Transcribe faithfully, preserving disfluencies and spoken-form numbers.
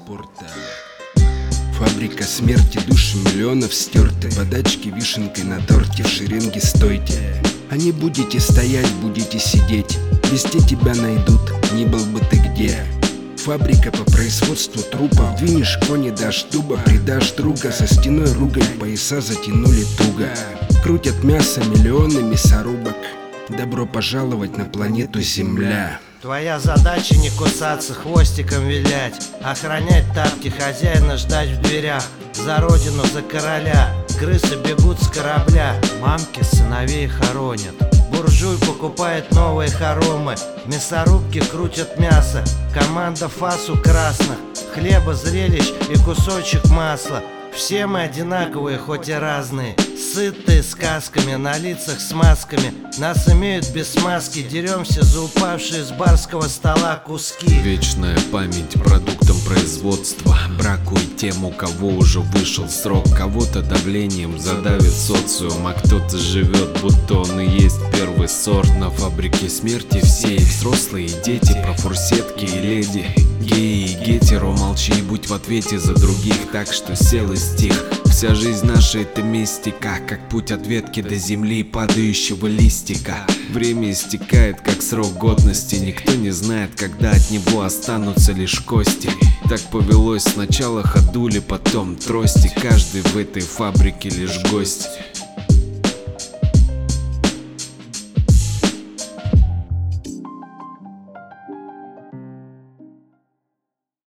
спорта. Фабрика смерти, души миллионов стерты. Подачки вишенкой на торте, в шеренге стойте. А не будете стоять, будете сидеть. Везде тебя найдут, не был бы ты где. Фабрика по производству трупов. Двинешь кони, дашь дуба, предашь друга. За стеной ругань, пояса затянули туго. Крутят мясо миллионы мясорубок. Добро пожаловать на планету Земля. Твоя задача не кусаться, хвостиком вилять, охранять тапки хозяина, ждать в дверях. За родину, за короля, крысы бегут с корабля. Мамки сыновей хоронят, буржуй покупает новые хоромы. Мясорубки крутят мясо, команда фас у красных. Хлеба, зрелищ и кусочек масла. Все мы одинаковые, хоть и разные. Сытые сказками, на лицах с масками. Нас имеют без маски, деремся за упавшие с барского стола куски. Вечная память продуктам производства. Бракует тем, у кого уже вышел срок. Кого-то давлением задавит социум, а кто-то живет, будто он и есть первый сорт. На фабрике смерти все и взрослые, и дети. Про фурсетки и леди, геи и гетеро. Молчи и будь в ответе за других, так что сел и стих. Вся жизнь наша — это мистика, как путь от ветки до земли падающего листика. Время истекает, как срок годности. Никто не знает, когда от него останутся лишь кости. Так повелось: сначала ходули, потом трости. Каждый в этой фабрике лишь гость.